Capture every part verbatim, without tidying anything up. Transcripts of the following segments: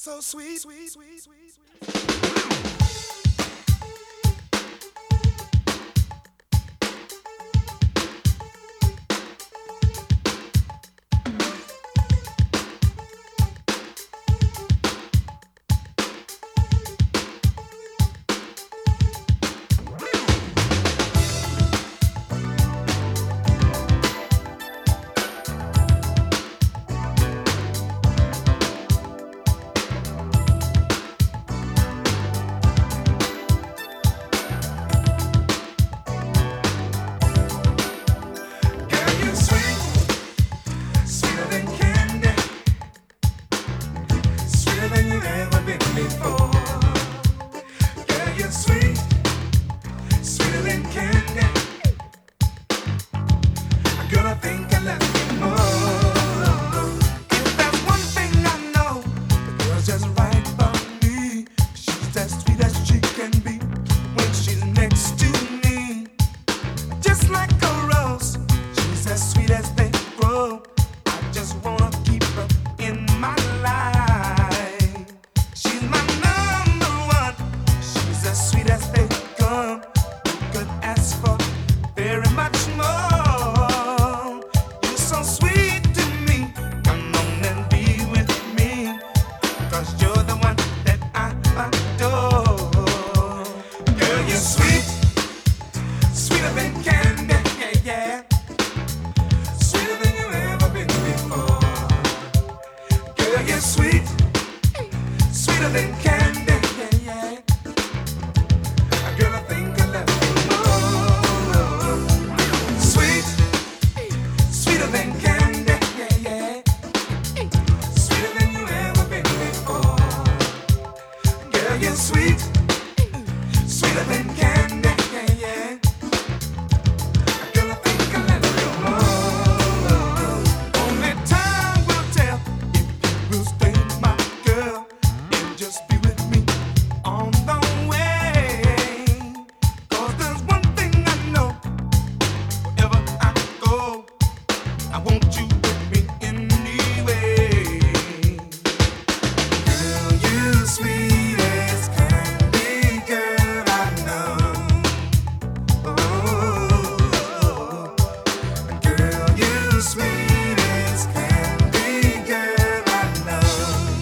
So sweet, sweet, sweet, sweet, sweet. Sweet, sweeter than candy, yeah, yeah. Girl, I think I love you more. Sweet, sweeter than candy, yeah, yeah. Sweeter than you ever been before. Girl, you're sweet, sweeter than candy, yeah, yeah. Girl, I think I love you more. Only time will tell if you will stay my girl and just be with me on the way. 'Cause there's one thing I know, wherever I go, I want you with me anyway. Girl, you sweet as candy, girl, I know. Oh, girl, you sweet as candy, girl, I know.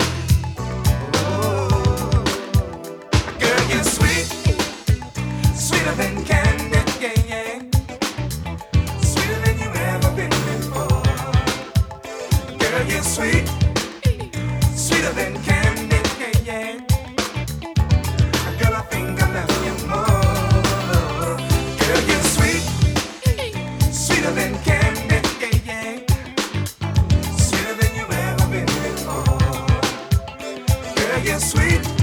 Oh, girl, you're sweet, sweeter than candy, yeah, yeah. Sweeter than you ever been before. Girl, you're sweet, sweeter than candy, yeah, yeah. Girl, I think I love you more. Girl, you're sweet, sweeter than candy, yeah, yeah. Sweeter than you ever been before. Girl, you're sweet.